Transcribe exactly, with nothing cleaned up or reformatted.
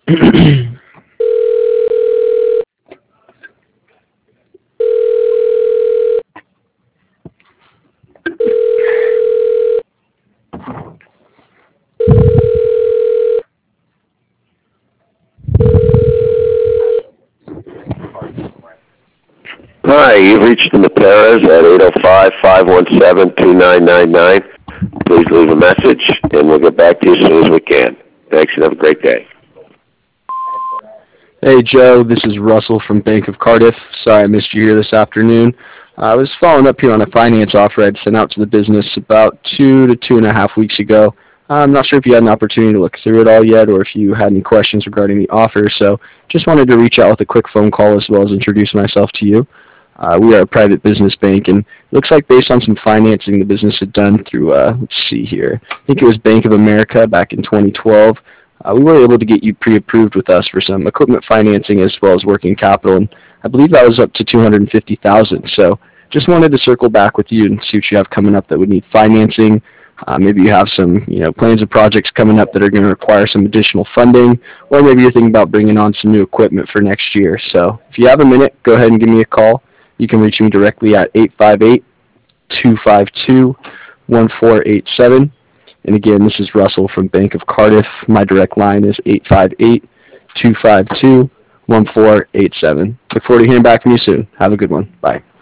Hi, you've reached the Materas at eight oh five, five one seven, two nine nine nine. Please leave a message, and we'll get back to you as soon as we can. Thanks, and have a great day. Hey Joe, this is Russell from Bank of Cardiff. Sorry I missed you here this afternoon. I was following up here on a finance offer I'd sent out to the business about two to two and a half weeks ago. I'm not sure if you had an opportunity to look through it all yet or if you had any questions regarding the offer, so just wanted to reach out with a quick phone call as well as introduce myself to you. Uh, we are a private business bank, and it looks like based on some financing the business had done through, uh, let's see here, I think it was Bank of America back in twenty twelve. Uh, we were able to get you pre-approved with us for some equipment financing as well as working capital, and I believe that was up to two hundred fifty thousand dollars. So just wanted to circle back with you and see what you have coming up that would need financing. Uh, maybe you have some, you know, plans of projects coming up that are going to require some additional funding, or maybe you're thinking about bringing on some new equipment for next year. So if you have a minute, go ahead and give me a call. You can reach me directly at eight five eight, two five two, one four eight seven. And again, this is Russell from Bank of Cardiff. My direct line is eight five eight, two five two, one four eight seven. Look forward to hearing back from you soon. Have a good one. Bye.